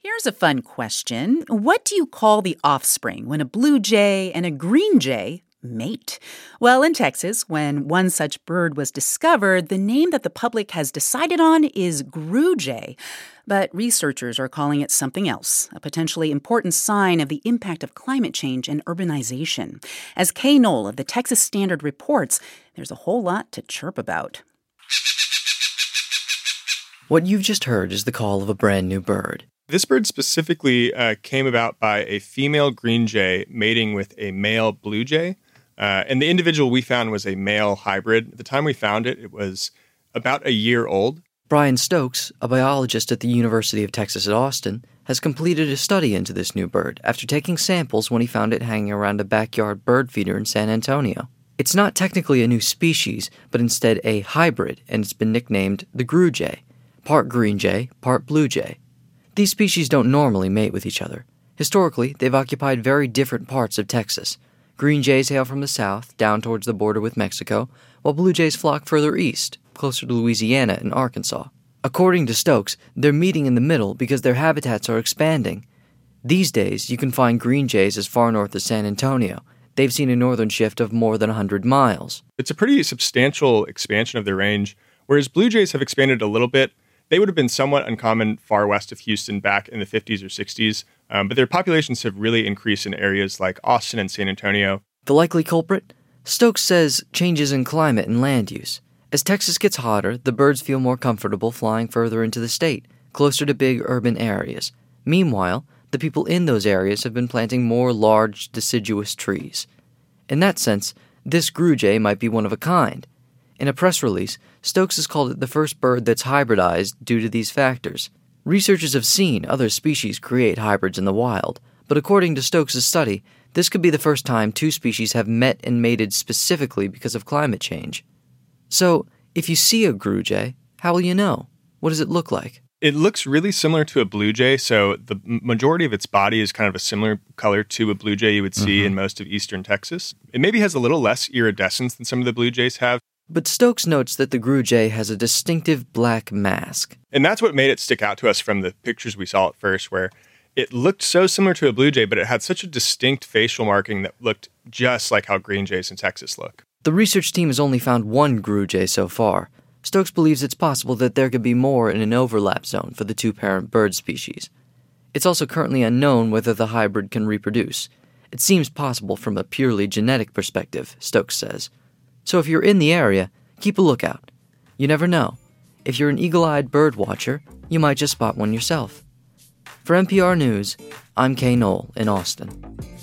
Here's a fun question. What do you call the offspring when a blue jay and a green jay mate? Well, in Texas, when one such bird was discovered, the name that the public has decided on is grue jay. But researchers are calling it something else, a potentially important sign of the impact of climate change and urbanization. As Kay Knoll of the Texas Standard reports, there's a whole lot to chirp about. What you've just heard is the call of a brand new bird. This bird specifically came about by a female green jay mating with a male blue jay. And the individual we found was a male hybrid. At the time we found it, it was about a year old. Brian Stokes, a biologist at the University of Texas at Austin, has completed a study into this new bird after taking samples when he found it hanging around a backyard bird feeder in San Antonio. It's not technically a new species, but instead a hybrid, and it's been nicknamed the grue jay, part green jay, part blue jay. These species don't normally mate with each other. Historically, they've occupied very different parts of Texas. Green jays hail from the south, down towards the border with Mexico, while blue jays flock further east, closer to Louisiana and Arkansas. According to Stokes, they're meeting in the middle because their habitats are expanding. These days, you can find green jays as far north as San Antonio. They've seen a northern shift of more than 100 miles. It's a pretty substantial expansion of their range. Whereas blue jays have expanded a little bit, they would have been somewhat uncommon far west of Houston back in the 50s or 60s, but their populations have really increased in areas like Austin and San Antonio. The likely culprit? Stokes says changes in climate and land use. As Texas gets hotter, the birds feel more comfortable flying further into the state, closer to big urban areas. Meanwhile, the people in those areas have been planting more large, deciduous trees. In that sense, this grue jay might be one of a kind. In a press release, Stokes has called it the first bird that's hybridized due to these factors. Researchers have seen other species create hybrids in the wild, but according to Stokes' study, this could be the first time two species have met and mated specifically because of climate change. So, if you see a grue jay, how will you know? What does it look like? It looks really similar to a blue jay, so the majority of its body is kind of a similar color to a blue jay you would see in most of eastern Texas. It maybe has a little less iridescence than some of the blue jays have. But Stokes notes that the grue jay has a distinctive black mask. And that's what made it stick out to us from the pictures we saw at first, where it looked so similar to a blue jay, but it had such a distinct facial marking that looked just like how green jays in Texas look. The research team has only found one grue jay so far. Stokes believes it's possible that there could be more in an overlap zone for the two parent bird species. It's also currently unknown whether the hybrid can reproduce. It seems possible from a purely genetic perspective, Stokes says. So if you're in the area, keep a lookout. You never know. If you're an eagle-eyed bird watcher, you might just spot one yourself. For NPR News, I'm Kay Knoll in Austin.